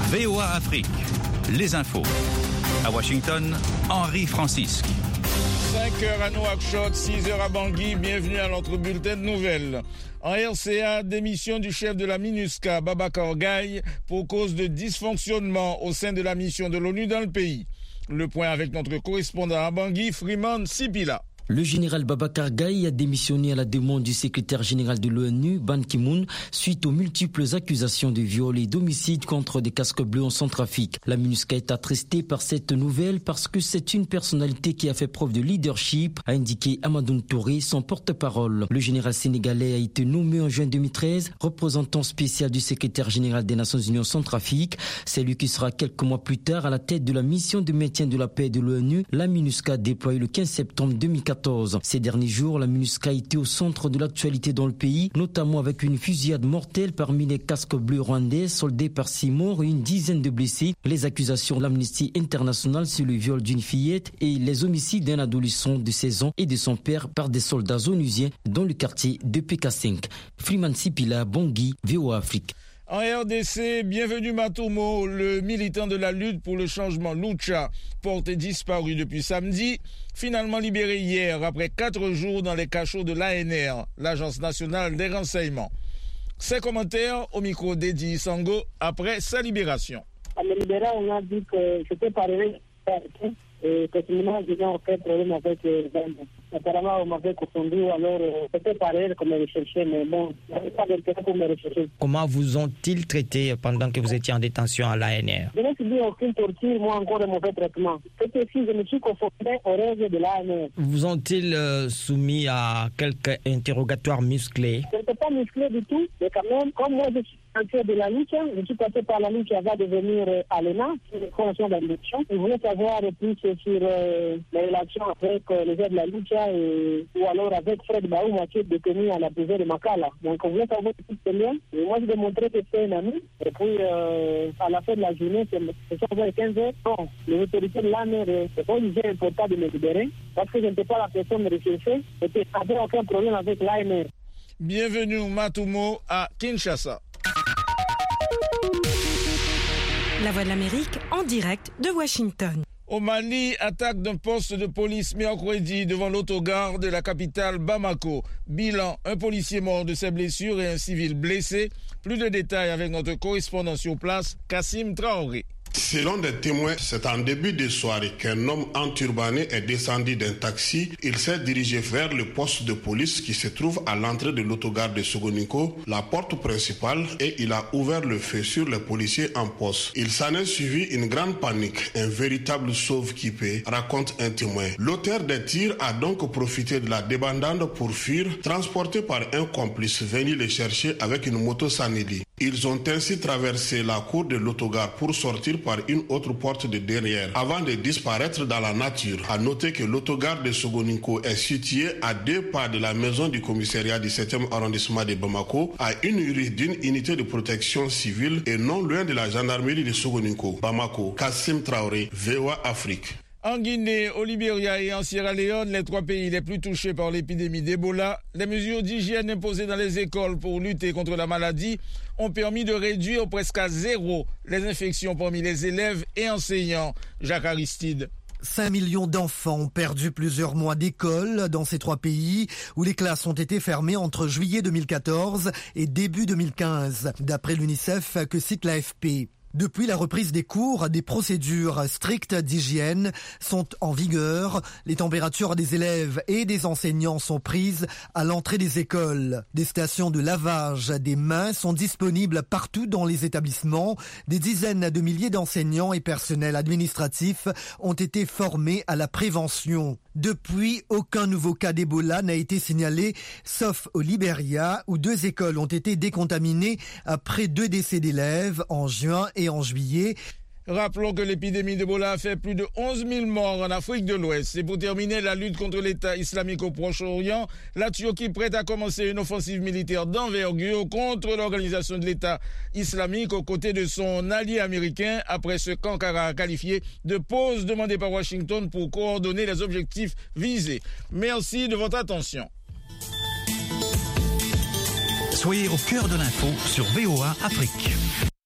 VOA Afrique, les infos. À Washington, Henri Francisque. 5h à Nouakchott, 6h à Bangui, bienvenue à notre bulletin de nouvelles. En RCA, démission du chef de la MINUSCA, Babacar Gaye, pour cause de dysfonctionnement au sein de la mission de l'ONU dans le pays. Le point avec notre correspondant à Bangui, Freeman Sipila. Le général Babacar Gaye a démissionné à la demande du secrétaire général de l'ONU, Ban Ki-moon, suite aux multiples accusations de viol et d'homicide contre des casques bleus en Centrafrique. La MINUSCA est attristée par cette nouvelle parce que c'est une personnalité qui a fait preuve de leadership, a indiqué Amadou Touré, son porte-parole. Le général sénégalais a été nommé en juin 2013 représentant spécial du secrétaire général des Nations Unies en Centrafrique. C'est lui qui sera quelques mois plus tard à la tête de la mission de maintien de la paix de l'ONU, la MINUSCA déployée le 15 septembre 2014. Ces derniers jours, la MINUSCA a été au centre de l'actualité dans le pays, notamment avec une fusillade mortelle parmi les casques bleus rwandais, soldés par 6 morts et une dizaine de blessés, les accusations de l'Amnesty International sur le viol d'une fillette et les homicides d'un adolescent de 16 ans et de son père par des soldats onusiens dans le quartier de PK5. Freeman Sipila, Bangui, VOA Afrique. En RDC, bienvenue Matomo, le militant de la lutte pour le changement Lucha, porté disparu depuis samedi, finalement libéré hier après 4 jours dans les cachots de l'ANR, l'Agence nationale des renseignements. Ses commentaires au micro d'Eddie Sango après sa libération. À me libérer, on a dit que c'était pas arrivé et personnellement, j'ai en fait problème avec les armes. Apparemment, on m'avait confondu, alors c'était pas réel qu'on me recherchait, mais bon, il n'y avait pas d'intérêt pour me rechercher. Comment vous ont-ils traité pendant que vous étiez en détention à l'ANR? Je n'ai subi aucune torture, moi encore de mauvais traitement. C'était si je me suis confondu aux règles de l'ANR. Vous ont-ils soumis à quelques interrogatoires musclés? Je n'étais pas musclé du tout, mais quand même, comme moi je suis passé de la lutte, je suis passé par la lutte avant de venir à l'ENA, sur les conventions d'admission. Je voulais savoir plus sur les relations avec les aides de la lutte ou alors avec Fred Baouma qui est détenu à la prison de Makala. Donc on voulait savoir tout ce lien. Et moi je démontrais que c'est un ami. Et puis à la fin de la journée, c'est vers 15h. Bon, les autorités de l'ANR, c'est pas obligé important de me libérer parce que je n'étais pas la personne recherchée et que je n'avais aucun problème avec l'ANR. Bienvenue Matumo à Kinshasa. La Voix de l'Amérique en direct de Washington. Au Mali, attaque d'un poste de police mercredi devant l'autogare de la capitale Bamako. Bilan, un policier mort de ses blessures et un civil blessé. Plus de détails avec notre correspondant sur place, Kassim Traoré. Selon des témoins, c'est en début de soirée qu'un homme enturbané est descendu d'un taxi. Il s'est dirigé vers le poste de police qui se trouve à l'entrée de l'autogare de Sogoniko, la porte principale, et il a ouvert le feu sur les policiers en poste. Il s'en est suivi une grande panique, un véritable sauve-qui-paie, raconte un témoin. L'auteur des tirs a donc profité de la débandade pour fuir, transporté par un complice venu le chercher avec une moto Sanili. Ils ont ainsi traversé la cour de l'autogare pour sortir par une autre porte de derrière, avant de disparaître dans la nature. À noter que l'autogare de Sogoniko est situé à 2 pas de la maison du commissariat du 7e arrondissement de Bamako, à 1 rue d'une unité de protection civile et non loin de la gendarmerie de Sogoniko. Bamako, Kassim Traoré, VOA Afrique. En Guinée, au Libéria et en Sierra Leone, les 3 pays les plus touchés par l'épidémie d'Ebola, les mesures d'hygiène imposées dans les écoles pour lutter contre la maladie ont permis de réduire presque à 0 les infections parmi les élèves et enseignants. Jacques Aristide. 5 millions d'enfants ont perdu plusieurs mois d'école dans ces 3 pays où les classes ont été fermées entre juillet 2014 et début 2015, d'après l'UNICEF que cite l'AFP. Depuis la reprise des cours, des procédures strictes d'hygiène sont en vigueur. Les températures des élèves et des enseignants sont prises à l'entrée des écoles. Des stations de lavage des mains sont disponibles partout dans les établissements. Des dizaines de milliers d'enseignants et personnels administratifs ont été formés à la prévention. Depuis, aucun nouveau cas d'Ebola n'a été signalé, sauf au Libéria, où 2 écoles ont été décontaminées après 2 décès d'élèves en juin et en juillet. Rappelons que l'épidémie d'Ebola a fait plus de 11 000 morts en Afrique de l'Ouest. Et pour terminer la lutte contre l'État islamique au Proche-Orient, la Turquie prête à commencer une offensive militaire d'envergure contre l'organisation de l'État islamique aux côtés de son allié américain après ce qu'Ankara a qualifié de pause demandée par Washington pour coordonner les objectifs visés. Merci de votre attention. Soyez au cœur de l'info sur VOA Afrique.